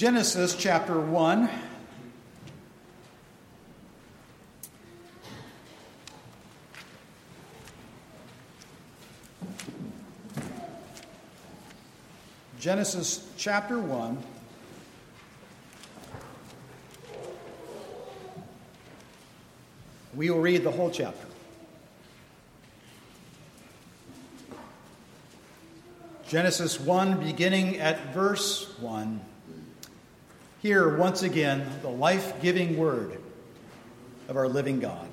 Genesis chapter 1. Genesis chapter 1. We will read the whole chapter. Genesis 1, beginning at verse 1. Hear once again the life-giving word of our living God.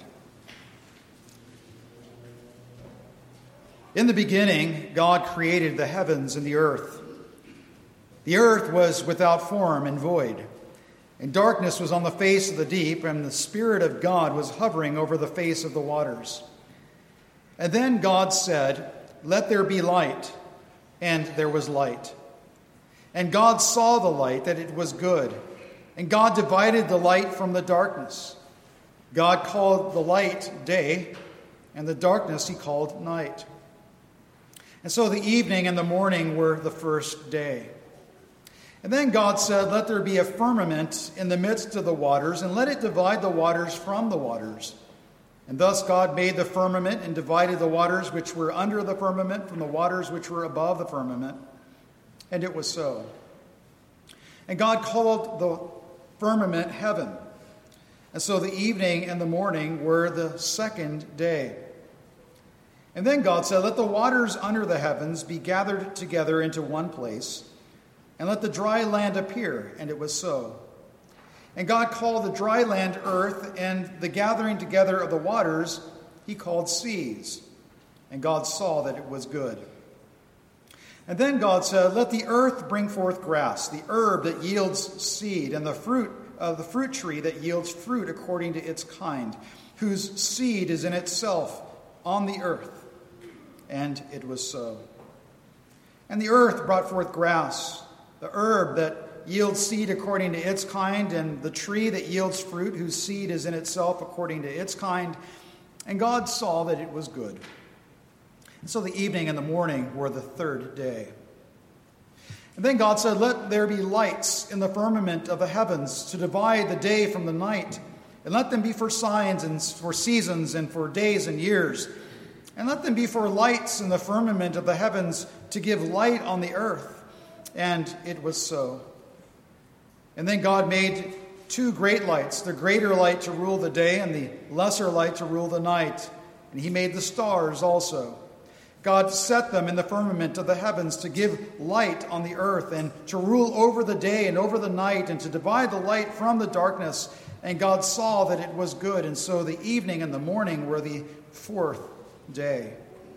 In the beginning, God created the heavens and the earth. The earth was without form and void, and darkness was on the face of the deep, and the Spirit of God was hovering over the face of the waters. And then God said, "Let there be light," and there was light. And God saw the light, that it was good. And God divided the light from the darkness. God called the light day, and the darkness he called night. And so the evening and the morning were the first day. And then God said, "Let there be a firmament in the midst of the waters, and let it divide the waters from the waters." And thus God made the firmament and divided the waters which were under the firmament from the waters which were above the firmament. And it was so. And God called the firmament heaven. And so the evening and the morning were the second day. And then God said, "Let the waters under the heavens be gathered together into one place, and let the dry land appear." And it was so. And God called the dry land earth, and the gathering together of the waters he called seas. And God saw that it was good. And then God said, "Let the earth bring forth grass, the herb that yields seed, and the fruit tree that yields fruit according to its kind, whose seed is in itself on the earth." And it was so. And the earth brought forth grass, the herb that yields seed according to its kind, and the tree that yields fruit, whose seed is in itself according to its kind. And God saw that it was good. And so the evening and the morning were the third day. And then God said, "Let there be lights in the firmament of the heavens to divide the day from the night, and let them be for signs and for seasons and for days and years. And let them be for lights in the firmament of the heavens to give light on the earth." And it was so. And then God made two great lights, the greater light to rule the day and the lesser light to rule the night. And he made the stars also. God set them in the firmament of the heavens to give light on the earth, and to rule over the day and over the night, and to divide the light from the darkness. And God saw that it was good. And so the evening and the morning were the fourth day.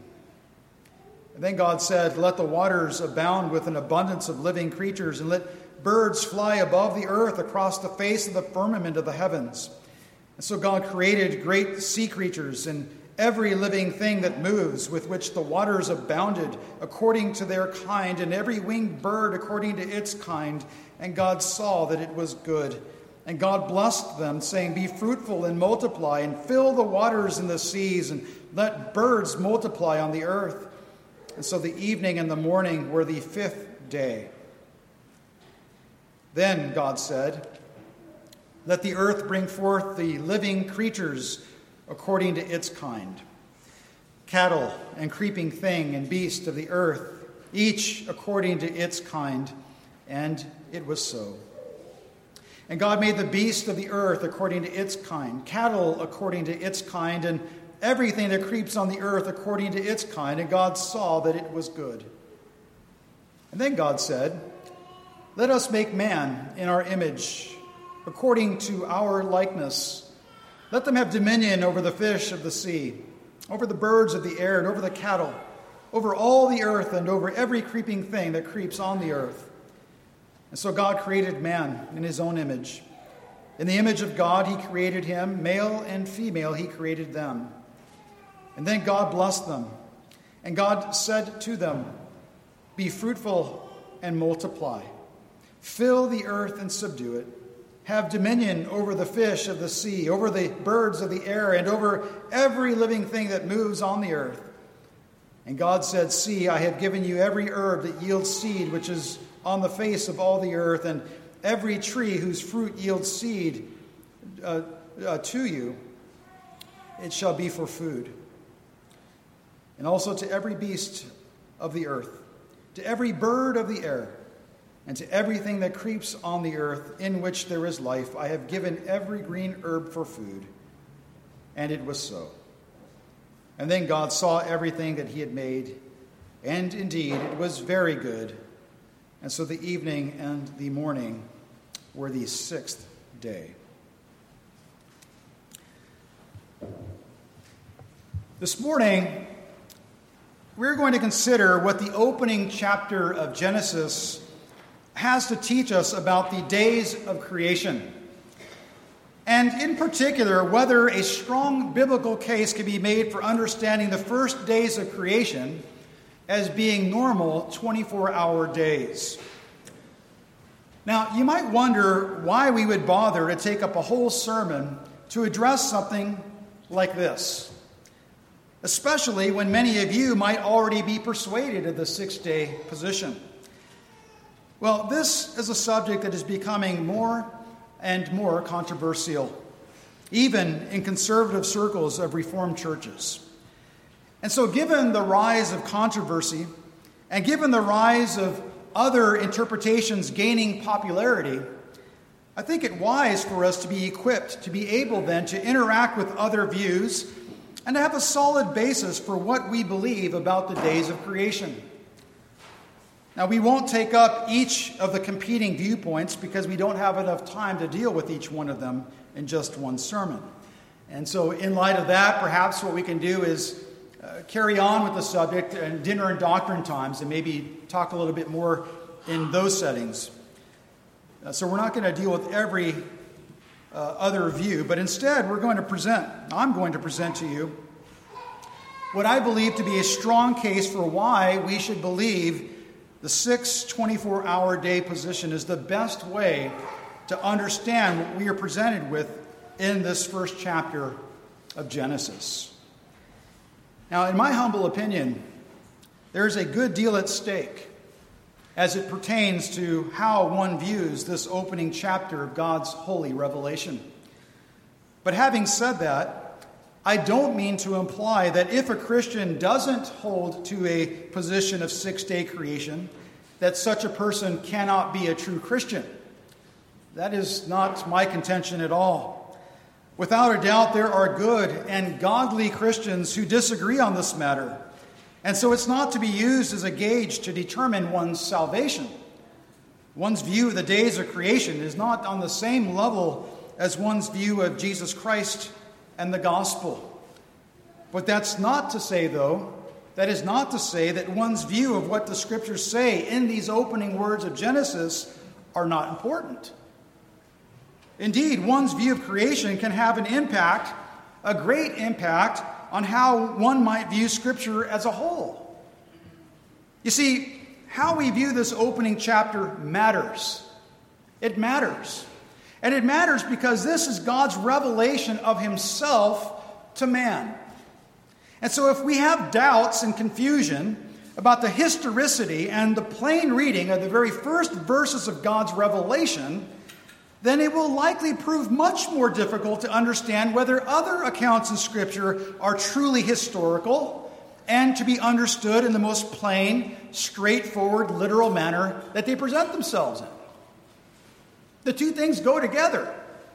And then God said, "Let the waters abound with an abundance of living creatures, and let birds fly above the earth across the face of the firmament of the heavens." And so God created great sea creatures and every living thing that moves, with which the waters abounded according to their kind, and every winged bird according to its kind. And God saw that it was good. And God blessed them, saying, "Be fruitful and multiply, and fill the waters in the seas, and let birds multiply on the earth." And so the evening and the morning were the fifth day. Then God said, "Let the earth bring forth the living creatures according to its kind, cattle and creeping thing and beast of the earth, each according to its kind." And it was so. And God made the beast of the earth according to its kind, cattle according to its kind, and everything that creeps on the earth according to its kind. And God saw that it was good. And then God said, "Let us make man in our image, according to our likeness. Let them have dominion over the fish of the sea, over the birds of the air, and over the cattle, over all the earth, and over every creeping thing that creeps on the earth." And so God created man in his own image. In the image of God he created him, male and female he created them. And then God blessed them. And God said to them, "Be fruitful and multiply. Fill the earth and subdue it. Have dominion over the fish of the sea, over the birds of the air, and over every living thing that moves on the earth." And God said, "See, I have given you every herb that yields seed, which is on the face of all the earth, and every tree whose fruit yields seed to you, it shall be for food. And also to every beast of the earth, to every bird of the air, and to everything that creeps on the earth in which there is life, I have given every green herb for food. And it was so. And then God saw everything that he had made, and indeed it was very good. And so the evening and the morning were the sixth day. This morning, we're going to consider what the opening chapter of Genesis has to teach us about the days of creation. And in particular, whether a strong biblical case can be made for understanding the first days of creation as being normal 24-hour days. Now, you might wonder why we would bother to take up a whole sermon to address something like this, especially when many of you might already be persuaded of the six-day position. Well, this is a subject that is becoming more and more controversial, even in conservative circles of Reformed churches. And so given the rise of controversy, and given the rise of other interpretations gaining popularity, I think it wise for us to be equipped to be able then to interact with other views and to have a solid basis for what we believe about the days of creation. Now, we won't take up each of the competing viewpoints because we don't have enough time to deal with each one of them in just one sermon. And so in light of that, perhaps what we can do is carry on with the subject and dinner and doctrine times and maybe talk a little bit more in those settings. So we're not going to deal with every other view, but instead I'm going to present to you what I believe to be a strong case for why we should believe the 24-hour day position is the best way to understand what we are presented with in this first chapter of Genesis. Now, in my humble opinion, there is a good deal at stake as it pertains to how one views this opening chapter of God's holy revelation. But having said that, I don't mean to imply that if a Christian doesn't hold to a position of six-day creation, that such a person cannot be a true Christian. That is not my contention at all. Without a doubt, there are good and godly Christians who disagree on this matter. And so it's not to be used as a gauge to determine one's salvation. One's view of the days of creation is not on the same level as one's view of Jesus Christ and the gospel. But that's not to say, though, that is not to say that one's view of what the scriptures say in these opening words of Genesis are not important. Indeed, one's view of creation can have an impact, a great impact, on how one might view Scripture as a whole. You see, how we view this opening chapter matters. It matters. And it matters because this is God's revelation of himself to man. And so if we have doubts and confusion about the historicity and the plain reading of the very first verses of God's revelation, then it will likely prove much more difficult to understand whether other accounts in Scripture are truly historical and to be understood in the most plain, straightforward, literal manner that they present themselves in. The two things go together.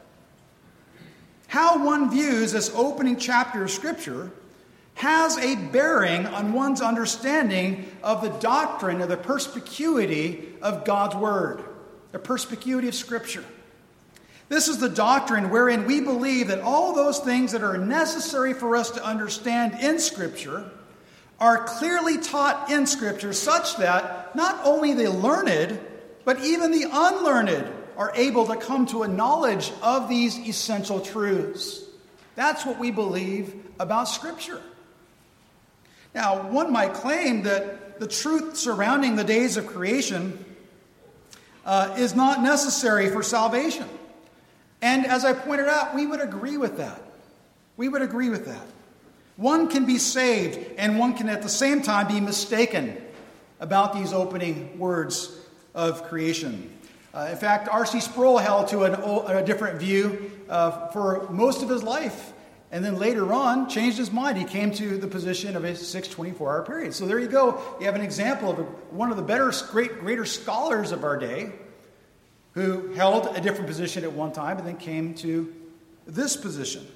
How one views this opening chapter of Scripture has a bearing on one's understanding of the doctrine of the perspicuity of God's Word, the perspicuity of Scripture. This is the doctrine wherein we believe that all those things that are necessary for us to understand in Scripture are clearly taught in Scripture such that not only the learned, but even the unlearned are able to come to a knowledge of these essential truths. That's what we believe about Scripture. Now, one might claim that the truth surrounding the days of creation is not necessary for salvation. And as I pointed out, we would agree with that. We would agree with that. One can be saved and one can at the same time be mistaken about these opening words of creation. In fact, R.C. Sproul held to a different view for most of his life, and then later on changed his mind. He came to the position of a 6 24-hour period. So there you go. You have an example of one of the greater scholars of our day who held a different position at one time and then came to this position.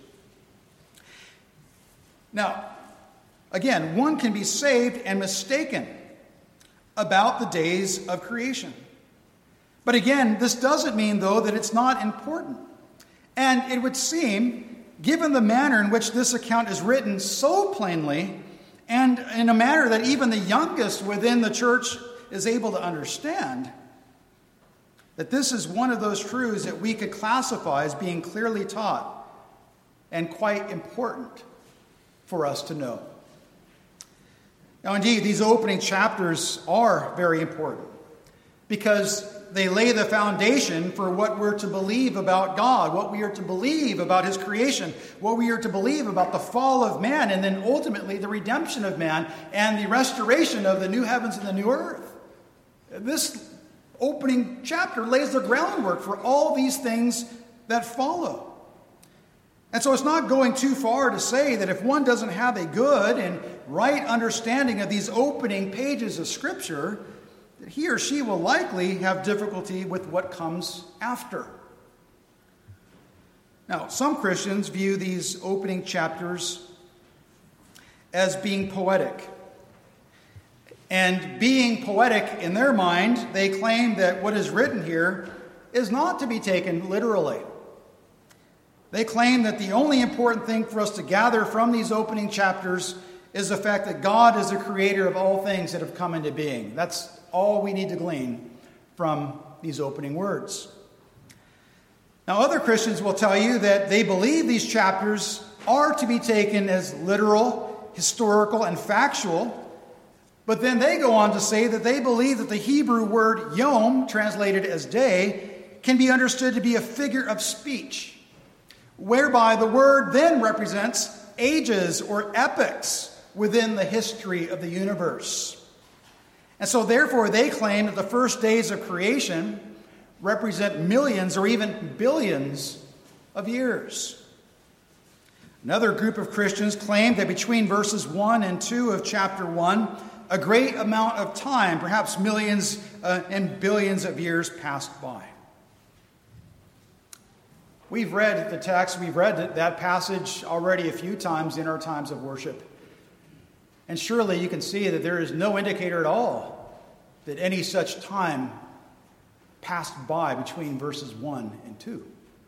Now, again, one can be saved and mistaken about the days of creation. But again, this doesn't mean, though, that it's not important. And it would seem, given the manner in which this account is written so plainly, and in a manner that even the youngest within the church is able to understand, that this is one of those truths that we could classify as being clearly taught and quite important for us to know. Now, indeed, these opening chapters are very important because they lay the foundation for what we're to believe about God, what we are to believe about his creation, what we are to believe about the fall of man, and then ultimately the redemption of man and the restoration of the new heavens and the new earth. This opening chapter lays the groundwork for all these things that follow. And so it's not going too far to say that if one doesn't have a good and right understanding of these opening pages of Scripture, that he or she will likely have difficulty with what comes after. Now, some Christians view these opening chapters as being poetic. And being poetic in their mind, they claim that what is written here is not to be taken literally. They claim that the only important thing for us to gather from these opening chapters is the fact that God is the creator of all things that have come into being. That's all we need to glean from these opening words. Now, other Christians will tell you that they believe these chapters are to be taken as literal, historical, and factual, but then they go on to say that they believe that the Hebrew word yom, translated as day, can be understood to be a figure of speech, whereby the word then represents ages or epochs within the history of the universe. And so therefore they claim that the first days of creation represent millions or even billions of years. Another group of Christians claim that between verses 1 and 2 of chapter 1, a great amount of time, perhaps millions and billions of years, passed by. We've read the text, we've read that passage already a few times in our times of worship. And surely you can see that there is no indicator at all that any such time passed by between verses 1 and 2.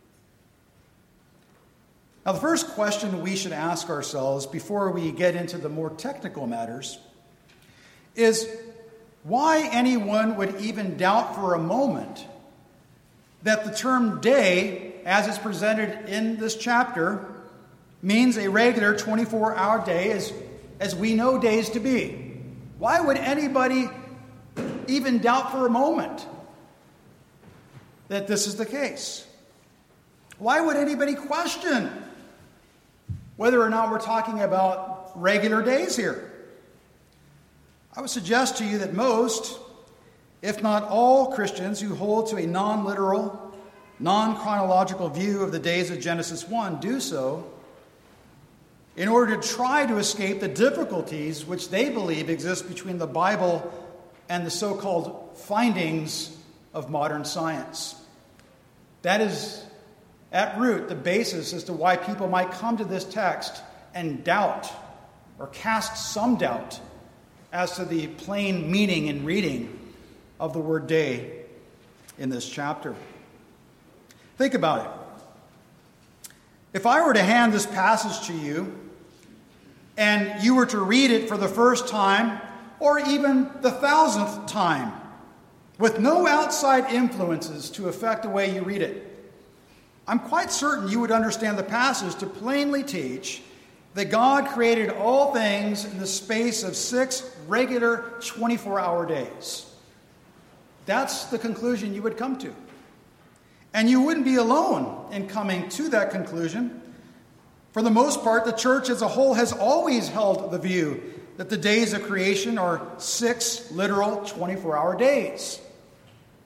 Now, the first question we should ask ourselves before we get into the more technical matters is why anyone would even doubt for a moment that the term day, as it's presented in this chapter, means a regular 24-hour day as we know days to be. Why would anybody even doubt for a moment that this is the case? Why would anybody question whether or not we're talking about regular days here? I would suggest to you that most, if not all, Christians who hold to a non-literal, non-chronological view of the days of Genesis 1 do so in order to try to escape the difficulties which they believe exist between the Bible and the so-called findings of modern science. That is, at root, the basis as to why people might come to this text and doubt or cast some doubt as to the plain meaning and reading of the word day in this chapter. Think about it. If I were to hand this passage to you and you were to read it for the first time or even the 1,000th time with no outside influences to affect the way you read it, I'm quite certain you would understand the passage to plainly teach that God created all things in the space of 6 regular 24-hour days. That's the conclusion you would come to. And you wouldn't be alone in coming to that conclusion. For the most part, the church as a whole has always held the view that the days of creation are 6 literal 24-hour days.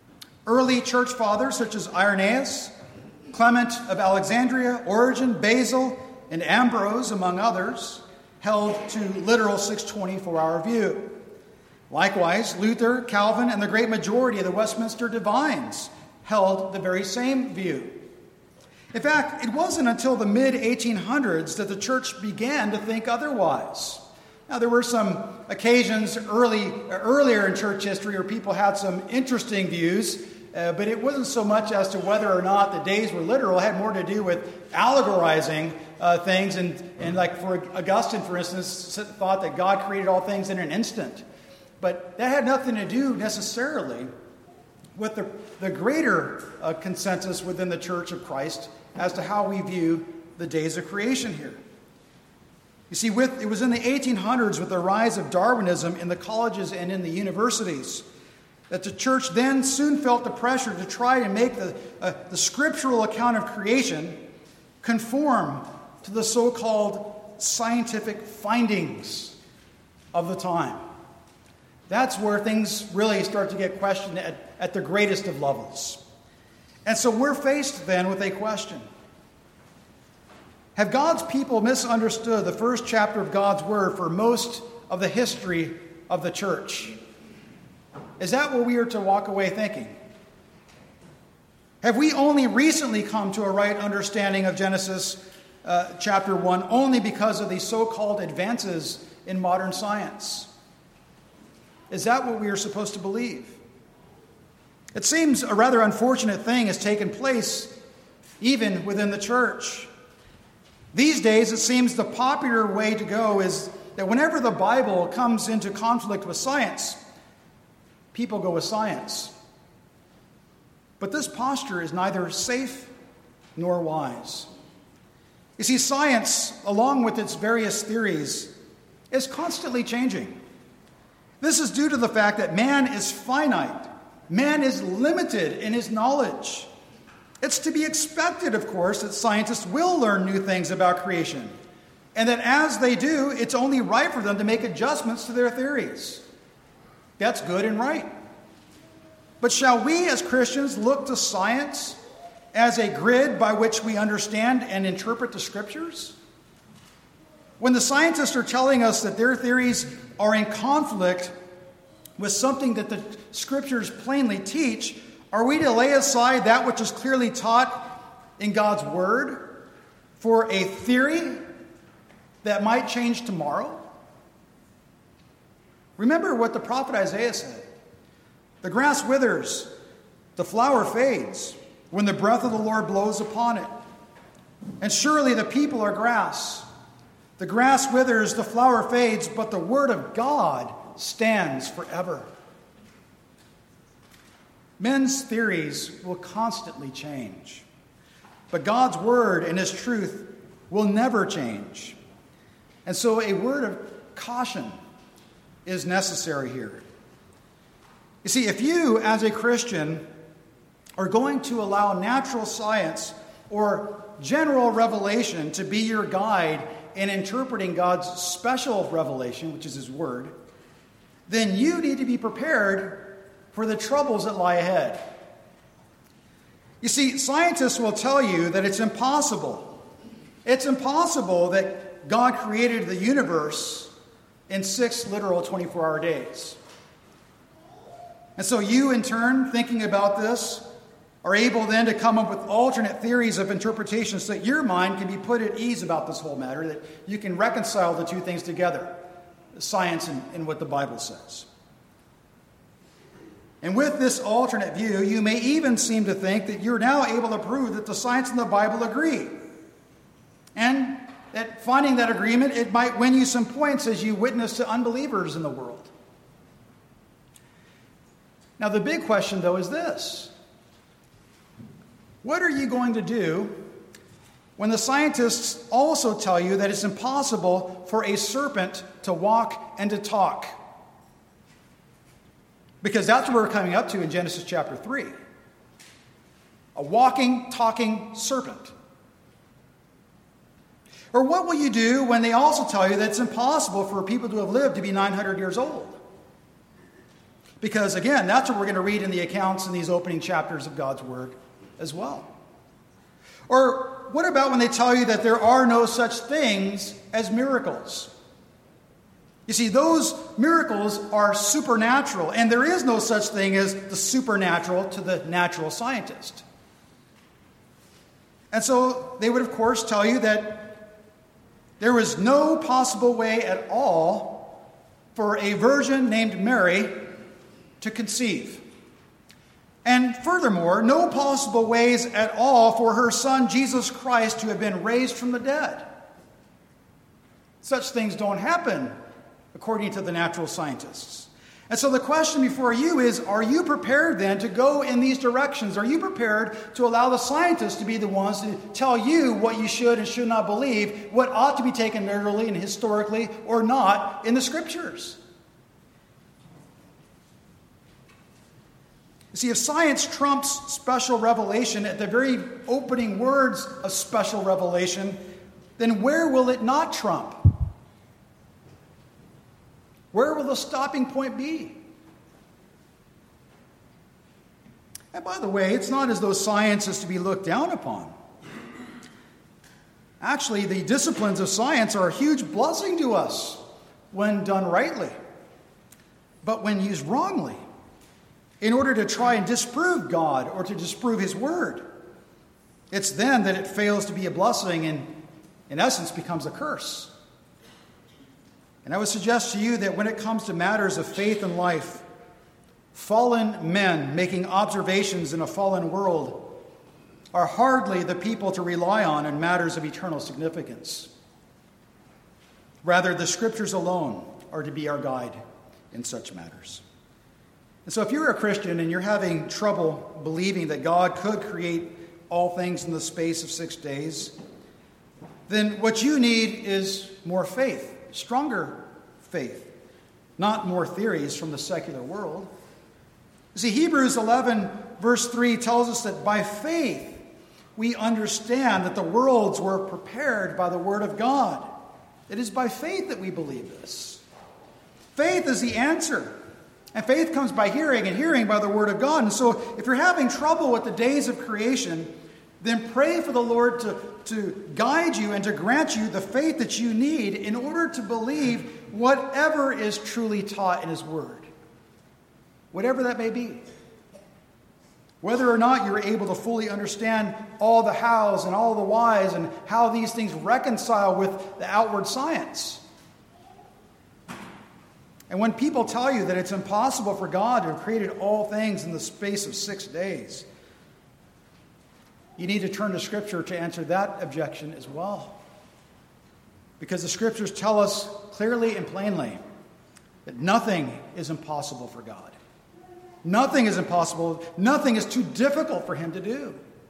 Early church fathers such as Irenaeus, Clement of Alexandria, Origen, Basil, and Ambrose, among others, held to literal 624-hour view. Likewise, Luther, Calvin, and the great majority of the Westminster divines held the very same view. In fact, it wasn't until the mid-1800s that the church began to think otherwise. Now, there were some occasions earlier in church history where people had some interesting views, but it wasn't so much as to whether or not the days were literal. It had more to do with allegorizing things. And like for Augustine, for instance, thought that God created all things in an instant. But that had nothing to do necessarily with the greater consensus within the Church of Christ as to how we view the days of creation here. You see, it was in the 1800s with the rise of Darwinism in the colleges and in the universities that the church then soon felt the pressure to try and make the scriptural account of creation conform to the so-called scientific findings of the time. That's where things really start to get questioned at the greatest of levels. And so we're faced then with a question. Have God's people misunderstood the first chapter of God's Word for most of the history of the church? Is that what we are to walk away thinking? Have we only recently come to a right understanding of Genesis chapter 1 only because of the so-called advances in modern science? Is that what we are supposed to believe? It seems a rather unfortunate thing has taken place even within the church. These days, it seems the popular way to go is that whenever the Bible comes into conflict with science, people go with science. But this posture is neither safe nor wise. You see, science, along with its various theories, is constantly changing. This is due to the fact that man is finite. Man is limited in his knowledge. It's to be expected, of course, that scientists will learn new things about creation, and that as they do, it's only right for them to make adjustments to their theories. That's good and right. But shall we as Christians look to science as a grid by which we understand and interpret the Scriptures? When the scientists are telling us that their theories are in conflict with something that the Scriptures plainly teach, are we to lay aside that which is clearly taught in God's Word for a theory that might change tomorrow? Remember what the prophet Isaiah said. The grass withers, the flower fades, when the breath of the Lord blows upon it. And surely the people are grass. The grass withers, the flower fades, but the word of God stands forever. Men's theories will constantly change, but God's word and his truth will never change. And so a word of caution is necessary here. You see, if you, as a Christian, are going to allow natural science or general revelation to be your guide in interpreting God's special revelation, which is his word, then you need to be prepared for the troubles that lie ahead. You see, scientists will tell you that it's impossible. It's impossible that God created the universe in 6 literal 24-hour days. And so you, in turn, thinking about this, are able then to come up with alternate theories of interpretation so that your mind can be put at ease about this whole matter, that you can reconcile the two things together, science and what the Bible says. And with this alternate view, you may even seem to think that you're now able to prove that the science and the Bible agree. And that finding that agreement, it might win you some points as you witness to unbelievers in the world. Now, the big question, though, is this. What are you going to do when the scientists also tell you that it's impossible for a serpent to walk and to talk? Because that's what we're coming up to in Genesis chapter 3. A walking, talking serpent. Or what will you do when they also tell you that it's impossible for people to have lived to be 900 years old? Because, again, that's what we're going to read in the accounts in these opening chapters of God's Word as well. Or what about when they tell you that there are no such things as miracles? You see, those miracles are supernatural, and there is no such thing as the supernatural to the natural scientist. And so they would, of course, tell you that there was no possible way at all for a virgin named Mary to conceive. And furthermore, no possible ways at all for her son, Jesus Christ, to have been raised from the dead. Such things don't happen, according to the natural scientists. And so the question before you is, are you prepared then to go in these directions? Are you prepared to allow the scientists to be the ones to tell you what you should and should not believe, what ought to be taken literally and historically or not in the Scriptures? You see, if science trumps special revelation at the very opening words of special revelation, then where will it not trump? Where will the stopping point be? And by the way, it's not as though science is to be looked down upon. Actually, the disciplines of science are a huge blessing to us when done rightly. But when used wrongly, in order to try and disprove God or to disprove His Word, it's then that it fails to be a blessing and, in essence, becomes a curse. And I would suggest to you that when it comes to matters of faith and life, fallen men making observations in a fallen world are hardly the people to rely on in matters of eternal significance. Rather, the Scriptures alone are to be our guide in such matters. And so if you're a Christian and you're having trouble believing that God could create all things in the space of 6 days, then what you need is more faith. Stronger faith, not more theories from the secular world. You see, Hebrews 11, verse 3 tells us that by faith we understand that the worlds were prepared by the Word of God. It is by faith that we believe this. Faith is the answer. And faith comes by hearing, and hearing by the Word of God. And so if you're having trouble with the days of creation, then pray for the Lord to guide you and to grant you the faith that you need in order to believe whatever is truly taught in His Word. Whatever that may be. Whether or not you're able to fully understand all the hows and all the whys and how these things reconcile with the outward science. And when people tell you that it's impossible for God to have created all things in the space of 6 days, you need to turn to Scripture to answer that objection as well. Because the Scriptures tell us clearly and plainly that nothing is impossible for God. Nothing is impossible. Nothing is too difficult for Him to do.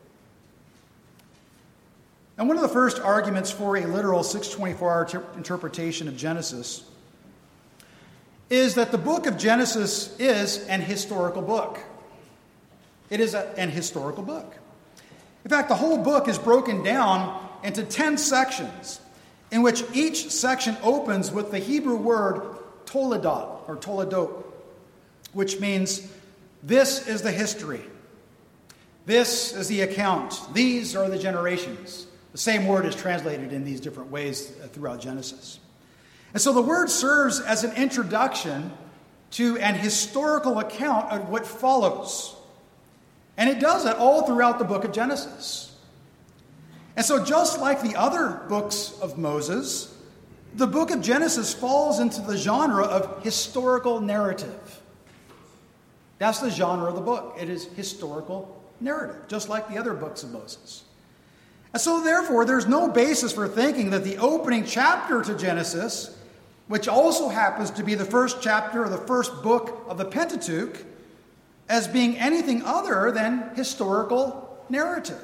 And one of the first arguments for a literal 624-hour interpretation of Genesis is that the book of Genesis is an historical book. It is an historical book. In fact, the whole book is broken down into 10 sections, in which each section opens with the Hebrew word toledot, or toledot, which means this is the history. This is the account. These are the generations. The same word is translated in these different ways throughout Genesis. And so the word serves as an introduction to an historical account of what follows. And it does that all throughout the book of Genesis. And so just like the other books of Moses, the book of Genesis falls into the genre of historical narrative. That's the genre of the book. It is historical narrative, just like the other books of Moses. And so therefore, there's no basis for thinking that the opening chapter to Genesis, which also happens to be the first chapter or the first book of the Pentateuch, as being anything other than historical narrative.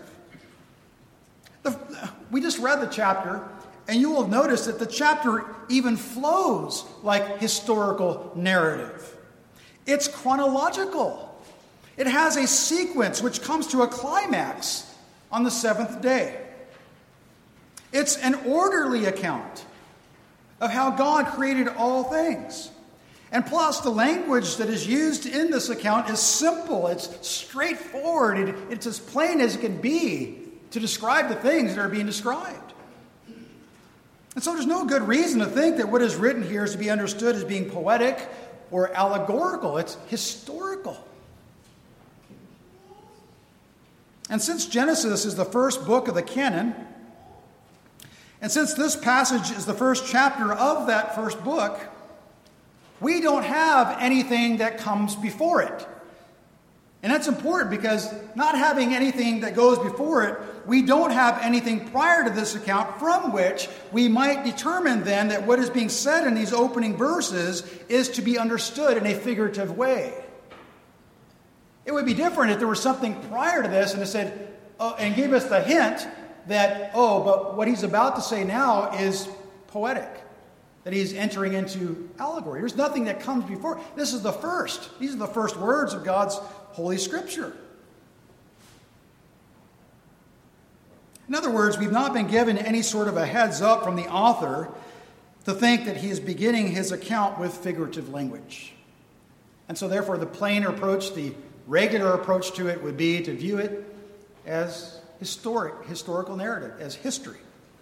We just read the chapter, and you will notice that the chapter even flows like historical narrative. It's chronological. It has a sequence which comes to a climax on the seventh day. It's an orderly account of how God created all things. And plus, the language that is used in this account is simple. It's straightforward. It's as plain as it can be to describe the things that are being described. And so there's no good reason to think that what is written here is to be understood as being poetic or allegorical. It's historical. And since Genesis is the first book of the canon, and since this passage is the first chapter of that first book, we don't have anything that comes before it. And that's important because not having anything that goes before it, we don't have anything prior to this account from which we might determine then that what is being said in these opening verses is to be understood in a figurative way. It would be different if there was something prior to this and it said, and gave us the hint that, but what he's about to say now is poetic, that he's entering into allegory. There's nothing that comes before. This is the first. These are the first words of God's Holy Scripture. In other words, we've not been given any sort of a heads up from the author to think that he is beginning his account with figurative language. And so therefore the plain approach, the regular approach to it would be to view it as historical narrative, as history.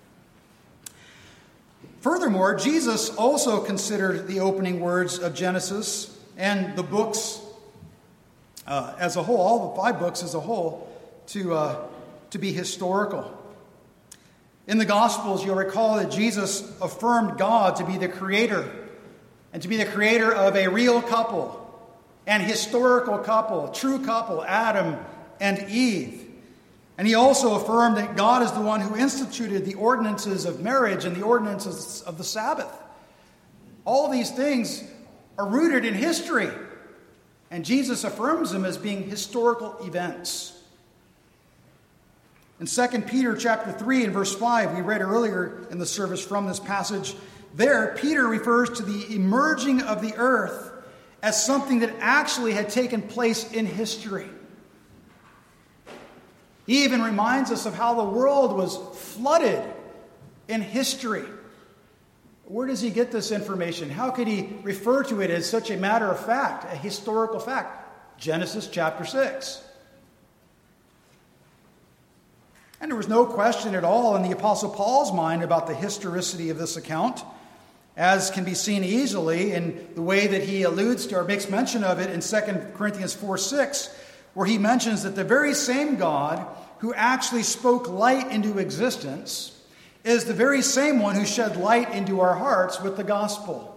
Furthermore, Jesus also considered the opening words of Genesis and the books as a whole, all the 5 books as a whole, to be historical. In the Gospels, you'll recall that Jesus affirmed God to be the creator, and to be the creator of a real couple, an historical couple, true couple, Adam and Eve. And he also affirmed that God is the one who instituted the ordinances of marriage and the ordinances of the Sabbath. All these things are rooted in history, and Jesus affirms them as being historical events. In 2 Peter chapter 3 and verse 5, we read earlier in the service from this passage, there Peter refers to the emerging of the earth as something that actually had taken place in history. He even reminds us of how the world was flooded in history. Where does he get this information? How could he refer to it as such a matter of fact, a historical fact? Genesis chapter 6. And there was no question at all in the Apostle Paul's mind about the historicity of this account, as can be seen easily in the way that he alludes to or makes mention of it in 2 Corinthians 4:6, where he mentions that the very same God who actually spoke light into existence is the very same one who shed light into our hearts with the gospel.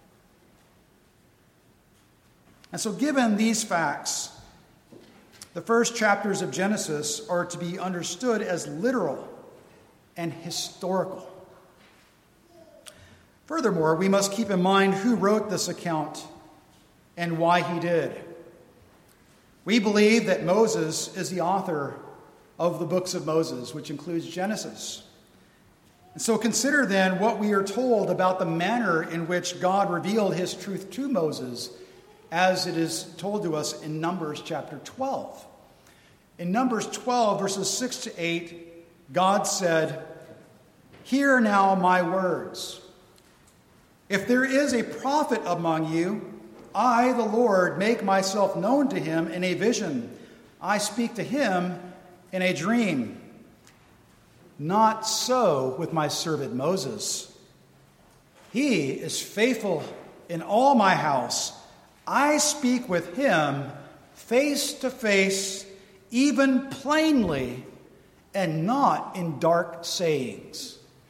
And so given these facts, the first chapters of Genesis are to be understood as literal and historical. Furthermore, we must keep in mind who wrote this account and why he did. We believe that Moses is the author of the books of Moses, which includes Genesis. And so consider then what we are told about the manner in which God revealed his truth to Moses, as it is told to us in Numbers chapter 12. In Numbers 12, verses 6 to 8, God said, "Hear now my words. If there is a prophet among you, I, the Lord, make myself known to him in a vision. I speak to him in a dream. Not so with my servant Moses. He is faithful in all my house. I speak with him face to face, even plainly, and not in dark sayings."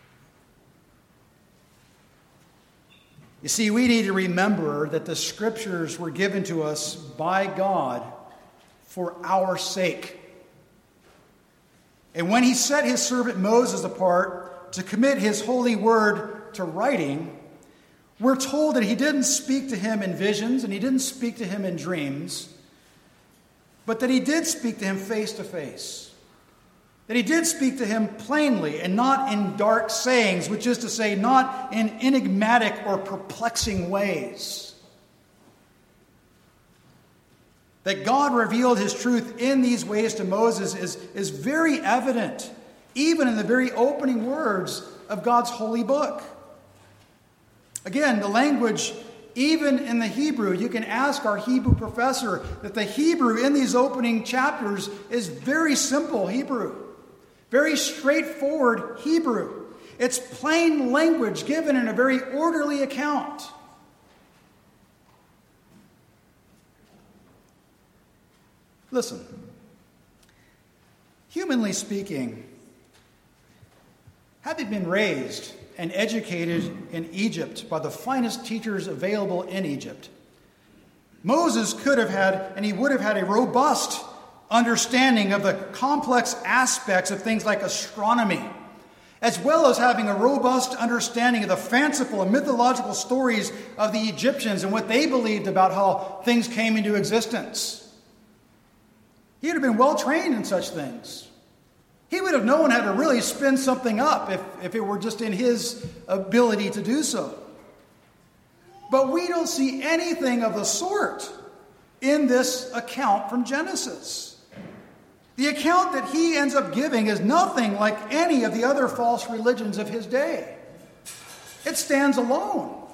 You see, we need to remember that the Scriptures were given to us by God for our sake. And when he set his servant Moses apart to commit his holy word to writing, we're told that he didn't speak to him in visions and he didn't speak to him in dreams, but that he did speak to him face to face. That he did speak to him plainly and not in dark sayings, which is to say, not in enigmatic or perplexing ways. That God revealed his truth in these ways to Moses is very evident, even in the very opening words of God's holy book. Again, the language Even in the Hebrew, you can ask our Hebrew professor that the Hebrew in these opening chapters is very simple Hebrew, very straightforward Hebrew. It's plain language given in a very orderly account. Listen, humanly speaking, having been raised and educated in Egypt by the finest teachers available in Egypt, Moses could have had, and he would have had, a robust understanding of the complex aspects of things like astronomy, as well as having a robust understanding of the fanciful and mythological stories of the Egyptians and what they believed about how things came into existence. He would have been well trained in such things. He would have known how to really spin something up if it were just in his ability to do so. But we don't see anything of the sort in this account from Genesis. The account that he ends up giving is nothing like any of the other false religions of his day. It stands alone.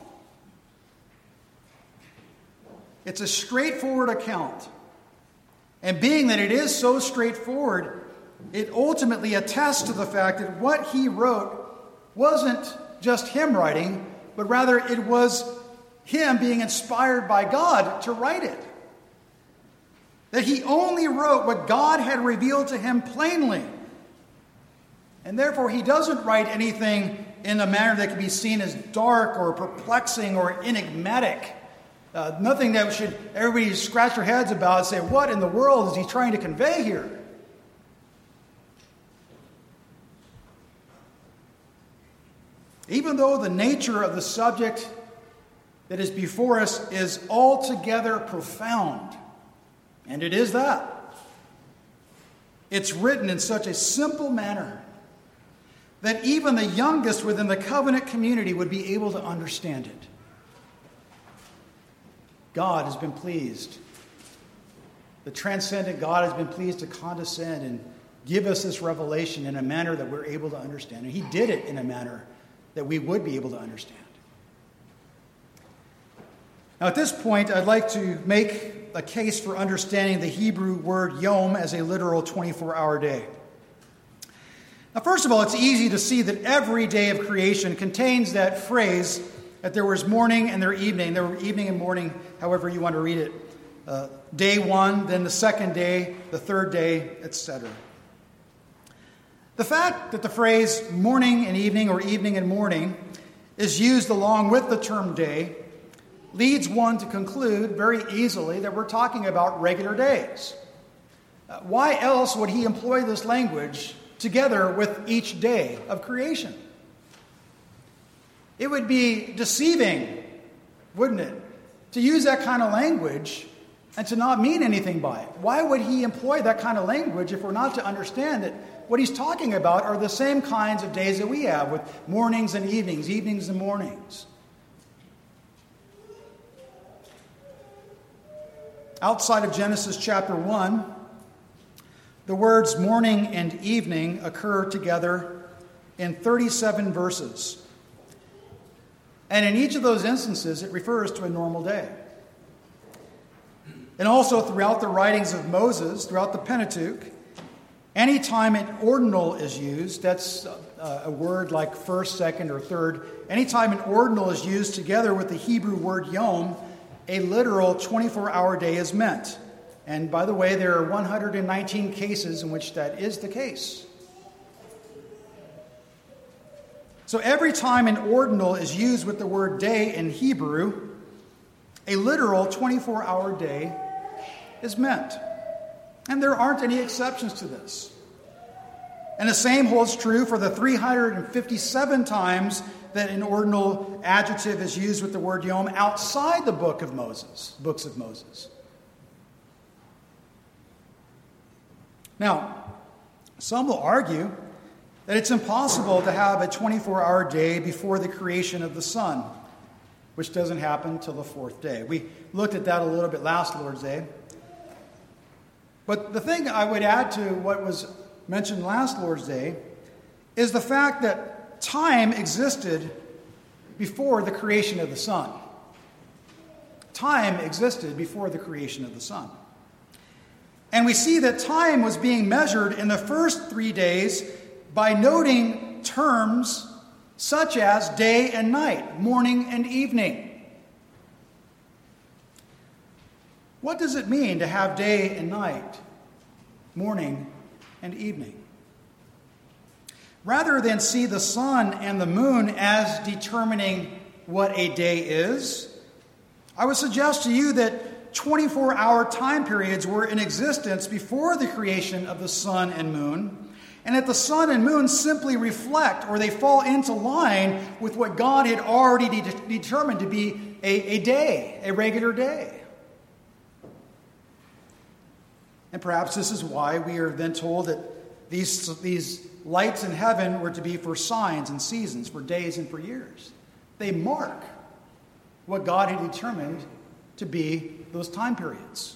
It's a straightforward account. And being that it is so straightforward, it ultimately attests to the fact that what he wrote wasn't just him writing, but rather it was him being inspired by God to write it. That he only wrote what God had revealed to him plainly. And therefore he doesn't write anything in a manner that can be seen as dark or perplexing or enigmatic. Nothing that should everybody scratch their heads about and say, what in the world is he trying to convey here? Even though the nature of the subject that is before us is altogether profound, and it is that, it's written in such a simple manner that even the youngest within the covenant community would be able to understand it. God has been pleased. The transcendent God has been pleased to condescend and give us this revelation in a manner that we're able to understand. And he did it in a manner that we would be able to understand. Now, at this point, I'd like to make a case for understanding the Hebrew word yom as a literal 24-hour day. Now, first of all, it's easy to see that every day of creation contains that phrase that there was morning and there evening. There were evening and morning, however you want to read it. Day one, then the second day, the third day, etc. The fact that the phrase morning and evening or evening and morning is used along with the term day leads one to conclude very easily that we're talking about regular days. Why else would he employ this language together with each day of creation? It would be deceiving, wouldn't it, to use that kind of language and to not mean anything by it. Why would he employ that kind of language if we're not to understand that what he's talking about are the same kinds of days that we have with mornings and evenings and mornings? Outside of Genesis chapter 1, the words morning and evening occur together in 37 verses. And in each of those instances, it refers to a normal day. And also throughout the writings of Moses, throughout the Pentateuch, any time an ordinal is used, that's a word like first, second, or third, any time an ordinal is used together with the Hebrew word yom, a literal 24-hour day is meant. And by the way, there are 119 cases in which that is the case. So every time an ordinal is used with the word day in Hebrew, a literal 24-hour day is meant. And there aren't any exceptions to this. And the same holds true for the 357 times that an ordinal adjective is used with the word yom outside the books of Moses. Now, some will argue that it's impossible to have a 24-hour day before the creation of the sun, which doesn't happen till the fourth day. We looked at that a little bit last Lord's Day. But the thing I would add to what was mentioned last Lord's Day is the fact that time existed before the creation of the sun. time existed before the creation of the sun. And we see that time was being measured in the first 3 days by noting terms such as day and night, morning and evening. What does it mean to have day and night, morning and evening? Rather than see the sun and the moon as determining what a day is, I would suggest to you that 24-hour time periods were in existence before the creation of the sun and moon, and that the sun and moon simply reflect, or they fall into line with what God had already determined to be a day, a regular day. And perhaps this is why we are then told that these lights in heaven were to be for signs and seasons, for days and for years. They mark what God had determined to be those time periods.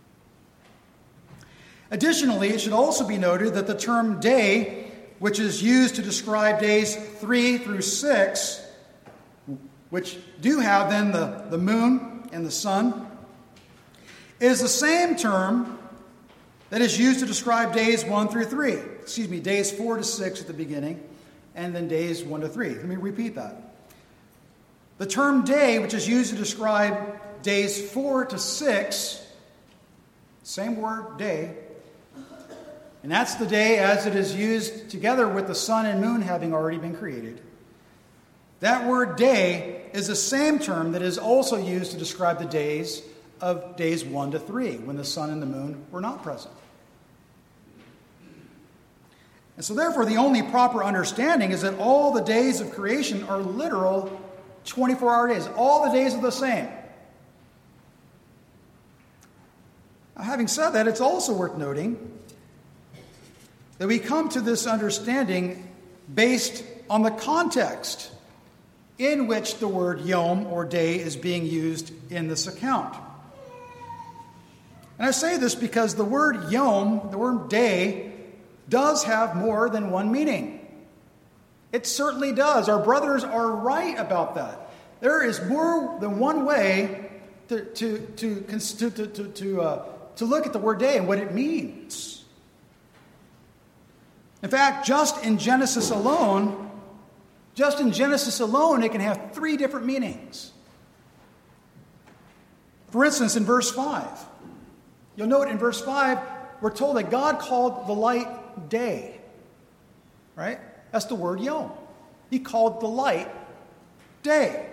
Additionally, it should also be noted that the term day, which is used to describe days 3 through 6, which do have then the moon and the sun, is the same term that is used to describe days 1 through 3. Days 4 to 6 at the beginning, and then days 1 to 3. Let me repeat that. The term day, which is used to describe days 4 to 6, same word, day, and that's the day as it is used together with the sun and moon having already been created. That word day is the same term that is also used to describe the days of days 1 to 3, when the sun and the moon were not present. And so therefore, the only proper understanding is that all the days of creation are literal 24-hour days. All the days are the same. Now, having said that, it's also worth noting that we come to this understanding based on the context in which the word yom, or day, is being used in this account. And I say this because the word yom, the word day, does have more than one meaning. It certainly does. Our brothers are right about that. There is more than one way to look at the word day and what it means. In fact, just in Genesis alone, it can have 3 different meanings. For instance, in verse 5, you'll note in verse 5, we're told that God called the light day. Right? That's the word yom. He called the light day.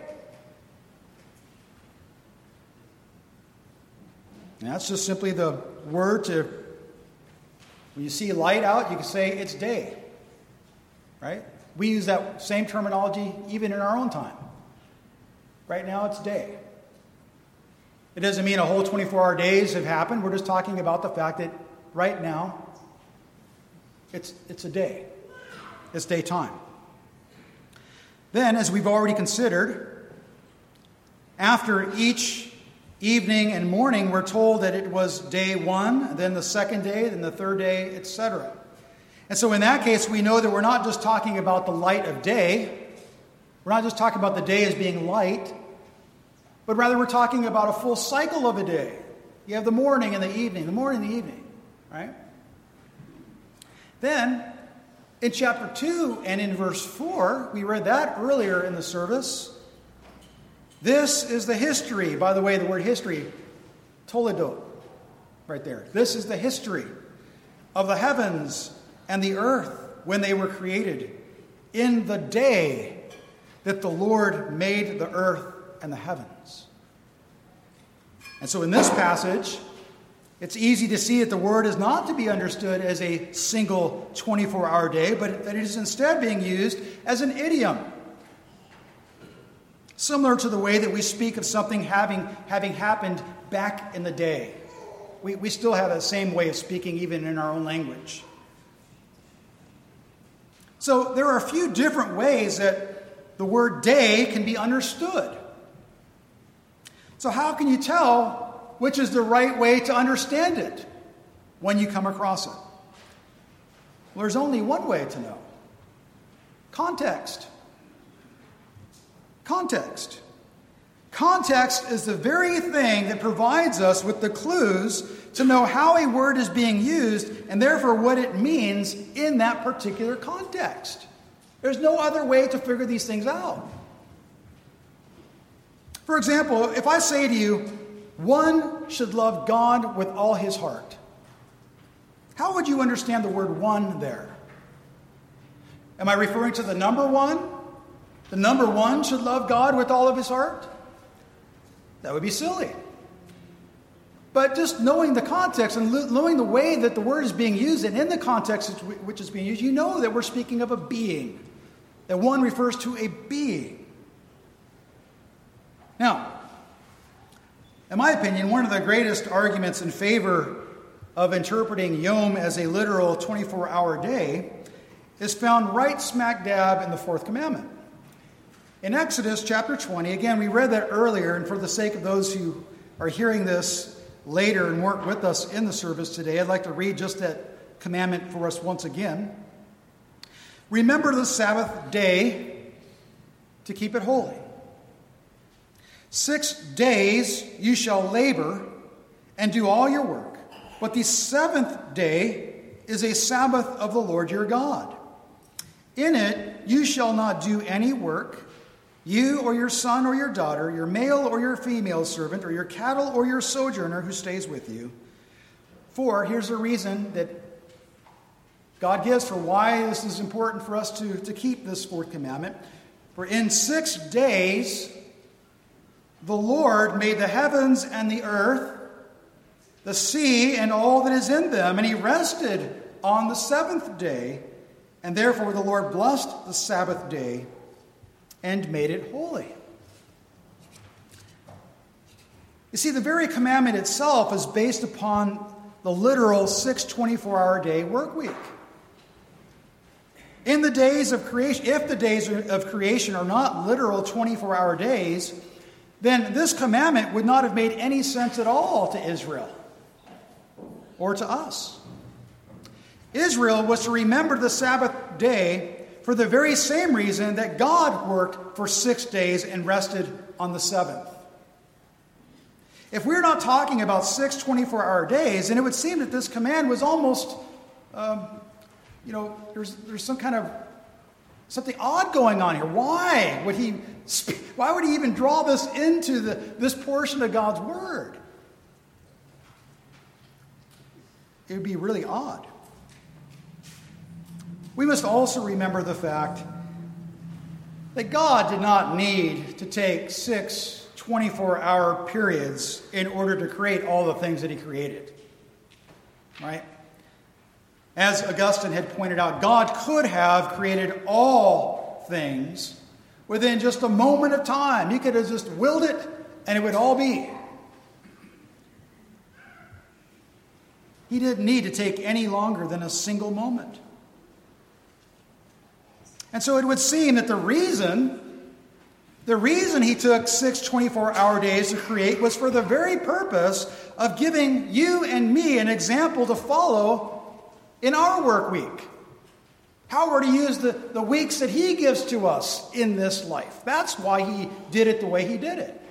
And that's just simply the word to, when you see light out, you can say it's day. Right? We use that same terminology even in our own time. Right now it's day. It doesn't mean a whole 24-hour days have happened. We're just talking about the fact that right now it's a day. It's daytime. Then, as we've already considered, after each evening and morning, we're told that it was day 1, then the second day, then the third day, etc. And so in that case, we know that we're not just talking about the light of day. We're not just talking about the day as being light, but rather we're talking about a full cycle of a day. You have the morning and the evening, the morning and the evening, right? Then, in chapter 2 and in verse 4, we read that earlier in the service. This is the history. By the way, the word history, toledot, right there. This is the history of the heavens and the earth when they were created, in the day that the Lord made the earth and the heavens. And so in this passage, it's easy to see that the word is not to be understood as a single 24-hour day, but that it is instead being used as an idiom. Similar to the way that we speak of something having happened back in the day. We still have that same way of speaking even in our own language. So there are a few different ways that the word day can be understood. So how can you tell which is the right way to understand it when you come across it? Well, there's only one way to know. Context. Context. Context is the very thing that provides us with the clues to know how a word is being used and therefore what it means in that particular context. There's no other way to figure these things out. For example, if I say to you, one should love God with all his heart, how would you understand the word one there? Am I referring to the number one? The number one should love God with all of his heart? That would be silly. But just knowing the context and knowing the way that the word is being used and in the context which it's being used, you know that we're speaking of a being. That one refers to a being. Now, in my opinion, one of the greatest arguments in favor of interpreting Yom as a literal 24-hour day is found right smack dab in the fourth commandment. In Exodus chapter 20, again, we read that earlier, and for the sake of those who are hearing this later and weren't with us in the service today, I'd like to read just that commandment for us once again. Remember the Sabbath day to keep it holy. 6 days you shall labor and do all your work, but the seventh day is a Sabbath of the Lord your God. In it you shall not do any work, you or your son or your daughter, your male or your female servant, or your cattle or your sojourner who stays with you. For, here's a reason that God gives for why this is important for us to keep this fourth commandment. For in 6 days the Lord made the heavens and the earth, the sea and all that is in them, and he rested on the seventh day. And therefore the Lord blessed the Sabbath day and made it holy. You see, the very commandment itself is based upon the literal 6 24-hour day work week. In the days of creation, if the days of creation are not literal 24-hour days, then this commandment would not have made any sense at all to Israel or to us. Israel was to remember the Sabbath day for the very same reason that God worked for 6 days and rested on the seventh. If we're not talking about 6 24-hour days, then it would seem that this command was almost, there's some kind of something odd going on here. Why would he even draw this into this portion of God's word? It would be really odd. We must also remember the fact that God did not need to take 6 24-hour periods in order to create all the things that he created. Right? As Augustine had pointed out, God could have created all things within just a moment of time. He could have just willed it and it would all be. He didn't need to take any longer than a single moment. And so it would seem that the reason he took 6 24-hour days to create was for the very purpose of giving you and me an example to follow in our work week. How we're to use the weeks that he gives to us in this life. That's why he did it the way he did it.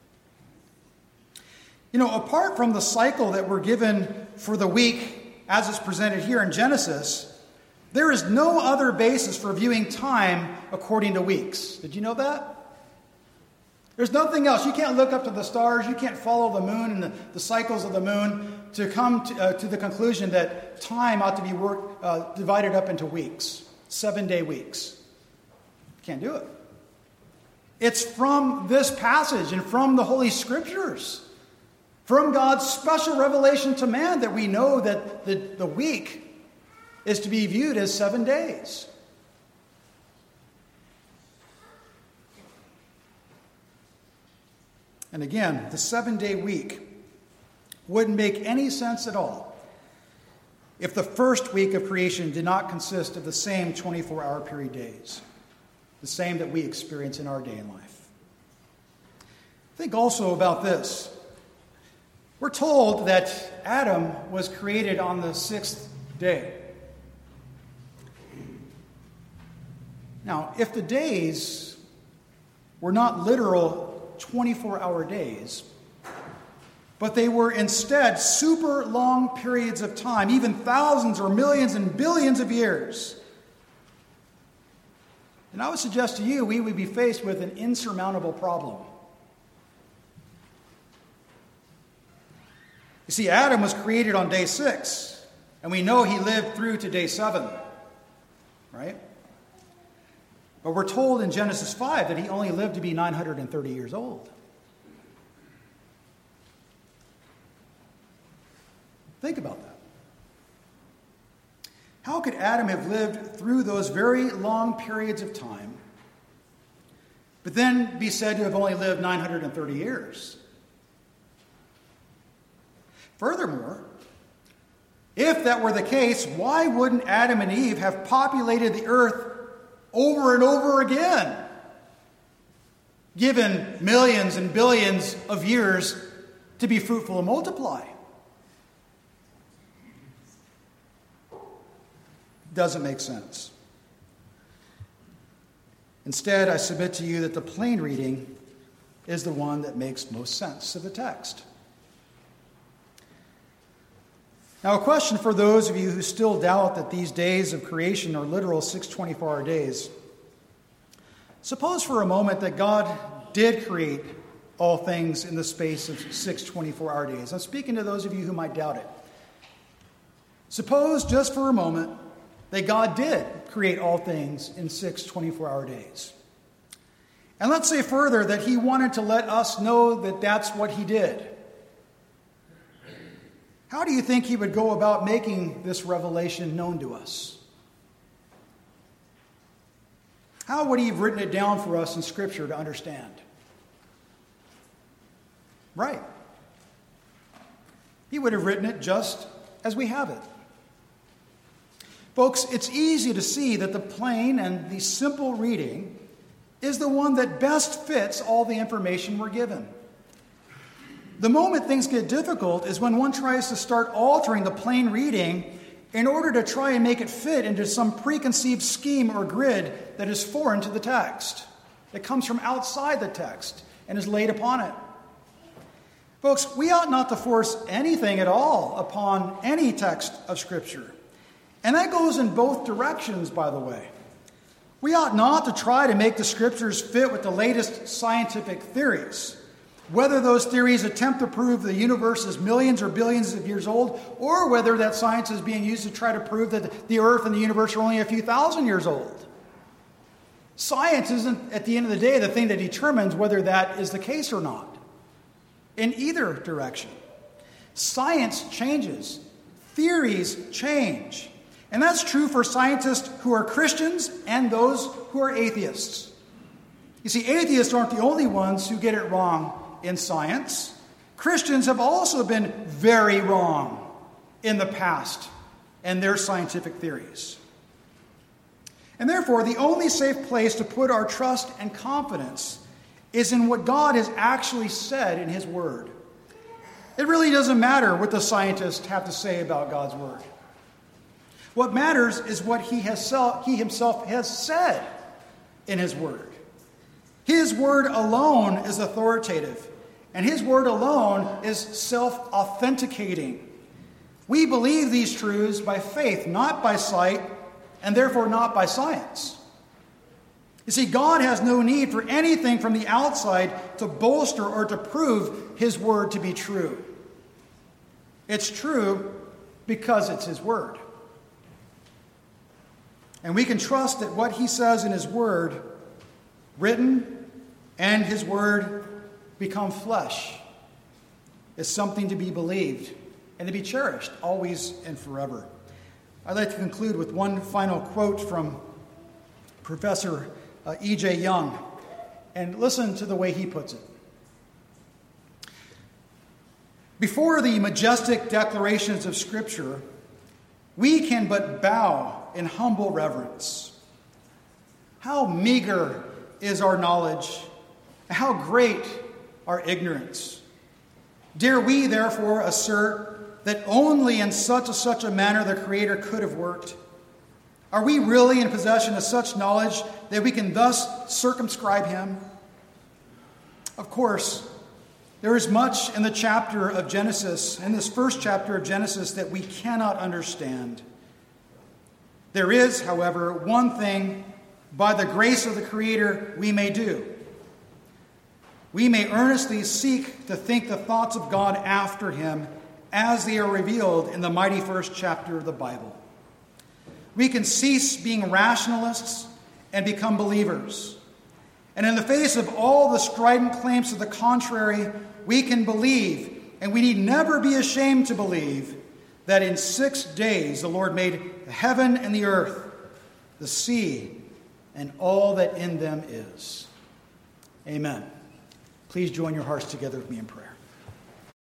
Apart from the cycle that we're given for the week as it's presented here in Genesis, there is no other basis for viewing time according to weeks. Did you know that? There's nothing else. You can't look up to the stars. You can't follow the moon and the cycles of the moon to come to the conclusion that time ought to be divided up into weeks, 7-day weeks. Can't do it. It's from this passage and from the Holy Scriptures, from God's special revelation to man, that we know that the week is to be viewed as 7 days. And again, the 7-day week wouldn't make any sense at all if the first week of creation did not consist of the same 24-hour period days, the same that we experience in our day and life. Think also about this. We're told that Adam was created on the 6th day. Now, if the days were not literal 24-hour days, but they were instead super long periods of time, even thousands or millions and billions of years. And I would suggest to you, we would be faced with an insurmountable problem. You see, Adam was created on day 6, and we know he lived through to day 7, right? But we're told in Genesis 5 that he only lived to be 930 years old. Think about that. How could Adam have lived through those very long periods of time, but then be said to have only lived 930 years? Furthermore, if that were the case, why wouldn't Adam and Eve have populated the earth over and over again, given millions and billions of years to be fruitful and multiply? Doesn't make sense. Instead, I submit to you that the plain reading is the one that makes most sense of the text. Now, a question for those of you who still doubt that these days of creation are literal 6 24-hour days. Suppose for a moment that God did create all things in the space of 6 24-hour days. I'm speaking to those of you who might doubt it. Suppose just for a moment that God did create all things in 6 24-hour days. And let's say further that he wanted to let us know that that's what he did. How do you think he would go about making this revelation known to us? How would he have written it down for us in Scripture to understand? Right. He would have written it just as we have it. Folks, it's easy to see that the plain and the simple reading is the one that best fits all the information we're given. The moment things get difficult is when one tries to start altering the plain reading in order to try and make it fit into some preconceived scheme or grid that is foreign to the text, that comes from outside the text and is laid upon it. Folks, we ought not to force anything at all upon any text of Scripture. And that goes in both directions, by the way. We ought not to try to make the Scriptures fit with the latest scientific theories, whether those theories attempt to prove the universe is millions or billions of years old, or whether that science is being used to try to prove that the earth and the universe are only a few thousand years old. Science isn't, at the end of the day, the thing that determines whether that is the case or not, in either direction. Science changes. Theories change. And that's true for scientists who are Christians and those who are atheists. You see, atheists aren't the only ones who get it wrong in science. Christians have also been very wrong in the past and their scientific theories. And therefore, the only safe place to put our trust and confidence is in what God has actually said in His Word. It really doesn't matter what the scientists have to say about God's Word. What matters is what He Himself has said in His Word. His Word alone is authoritative, and His Word alone is self-authenticating. We believe these truths by faith, not by sight, and therefore not by science. You see, God has no need for anything from the outside to bolster or to prove His Word to be true. It's true because it's His Word. And we can trust that what He says in His Word, written and His Word become flesh, is something to be believed and to be cherished always and forever. I'd like to conclude with one final quote from Professor E.J. Young, and listen to the way he puts it. Before the majestic declarations of Scripture, we can but bow in humble reverence. How meager is our knowledge, how great our ignorance. Dare we, therefore, assert that only in such a manner the Creator could have worked? Are we really in possession of such knowledge that we can thus circumscribe Him? Of course, there is much in the chapter of Genesis, in this first chapter of Genesis, that we cannot understand. There is, however, one thing, by the grace of the Creator, we may do. We may earnestly seek to think the thoughts of God after him as they are revealed in the mighty first chapter of the Bible. We can cease being rationalists and become believers. And in the face of all the strident claims to the contrary, we can believe, and we need never be ashamed to believe, that in 6 days the Lord made the heaven and the earth, the sea, and all that in them is. Amen. Please join your hearts together with me in prayer.